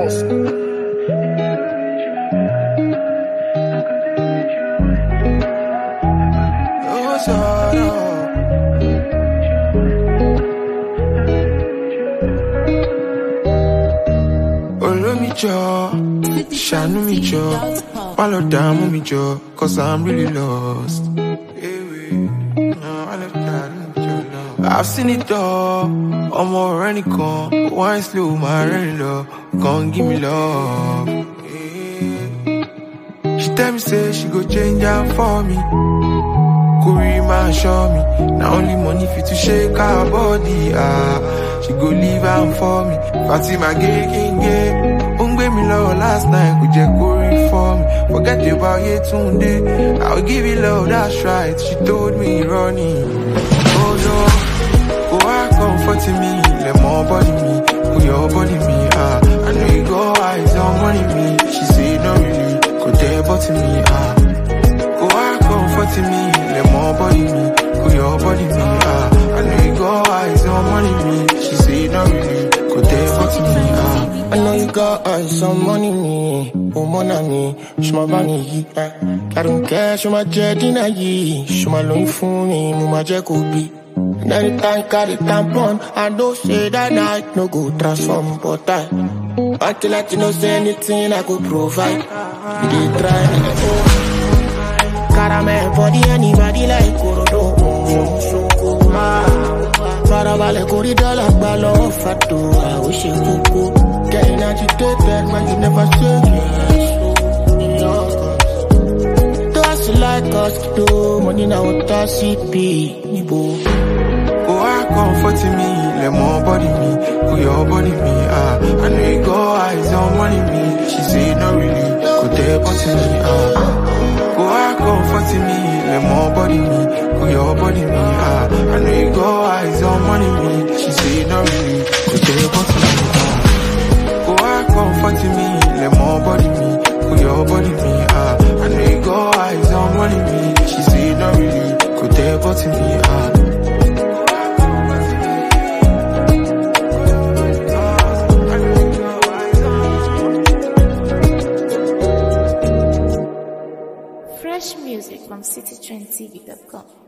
Shine me jaw, follow down me jaw, cause I'm really lost. I've seen it all, I'm already gone. Wine slow, my rain love, gon' give me love. She tell me say she go change out for me. Kuri man show me, now only money fit to shake her body. She go leave out for me. Fatima gay. Ungbe me love last night, could you go for me? Forget about you today. I'll give you love, that's right. She told me running. Oh no, go out comforting me, let more body me, put your body me. I know you go eyes on money me. She say no really, go there but me. Go out comforting me, let more body me, put your body me. I know you go eyes on money me. She say no really, go there but me. I know you got eyes on money me, oh mon ami, je m'en vais ni I don't care, je m'en j'ai dinayi, je m'en loin for me, mama j'ai kobi. And anytime carry tampon, I don't say that night no go transform, but I want to let you know say anything I could provide. You did try, caramel body anybody like Korodo, so cool. Farabale corridor like Balo Fatu, I wish you could. Getting agitated when you never say yes. Does like us do money now with us CP Nibo. Go out comforting me, let more body me, put your body me. I know you go eyes on money me. She say no really, go there but me. Go out comforting me, let more body me, put your body me. I know you go eyes on money me. She say no really, go there but me. Comforting me, let more body me, put your body me. I know you go eyes on money me. She say no really, go there but me. Fresh music from citytrendtv.com.